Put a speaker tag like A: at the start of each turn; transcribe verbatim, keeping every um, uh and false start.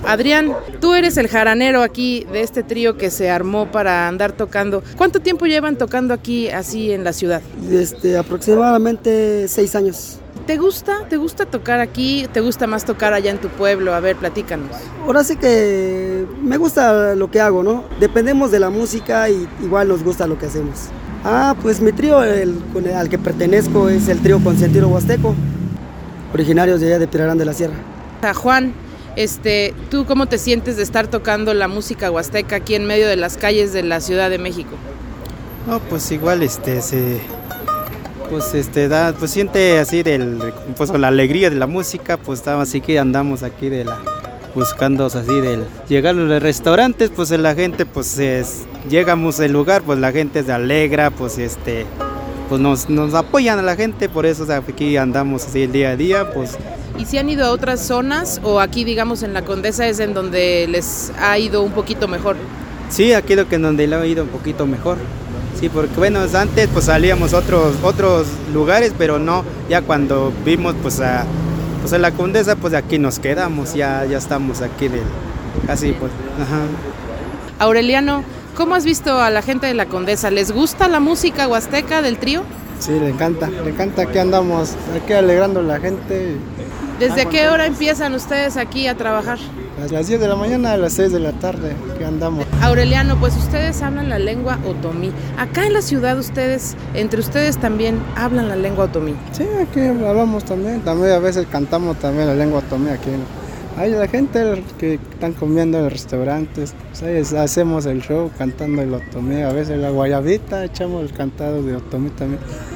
A: Adrián, tú eres el jaranero aquí de este trío que se armó para andar tocando. ¿Cuánto tiempo llevan tocando aquí así en la ciudad?
B: Este, aproximadamente seis años.
A: ¿Te gusta? ¿Te gusta tocar aquí? ¿Te gusta más tocar allá en tu pueblo? A ver, platícanos.
B: Ahora sí que me gusta lo que hago, ¿no? Dependemos de la música y igual nos gusta lo que hacemos. Ah, pues mi trío el, con el, al que pertenezco es el trío Consentido Huasteco, originarios de allá de Pirarán de la Sierra.
A: A Juan, este, ¿tú cómo te sientes de estar tocando la música huasteca aquí en medio de las calles de la Ciudad de México?
C: No, pues igual este se pues este da pues siente así del pues la alegría de la música, pues estamos así que andamos aquí de la buscando así del llegar a los restaurantes, pues la gente pues es, llegamos al lugar, pues la gente se alegra, pues este pues nos, nos apoyan a la gente, por eso o sea, aquí andamos así el día a día, pues.
A: ¿Y si han ido a otras zonas o aquí digamos en la Condesa es en donde les ha ido un poquito mejor?
C: Sí, aquí lo que en donde le ha ido un poquito mejor. Sí, porque bueno, antes pues salíamos a otros otros lugares, pero no, ya cuando vimos pues a pues a la Condesa, pues aquí nos quedamos, ya ya estamos aquí de casi pues, ajá.
A: Aureliano, ¿cómo has visto a la gente de la Condesa? ¿Les gusta la música huasteca del trío?
D: Sí, le encanta, le encanta, aquí andamos, aquí alegrando a la gente.
A: ¿Desde qué hora empiezan ustedes aquí a trabajar?
D: A las diez de la mañana a las seis de la tarde, aquí andamos.
A: Aureliano, pues ustedes hablan la lengua otomí. Acá en la ciudad ustedes, entre ustedes también hablan la lengua otomí.
D: Sí, aquí hablamos también, también a veces cantamos también la lengua otomí aquí. Hay la gente que están comiendo en los restaurantes, pues ahí hacemos el show cantando el otomí, a veces la guayabita, echamos el cantado de otomí también.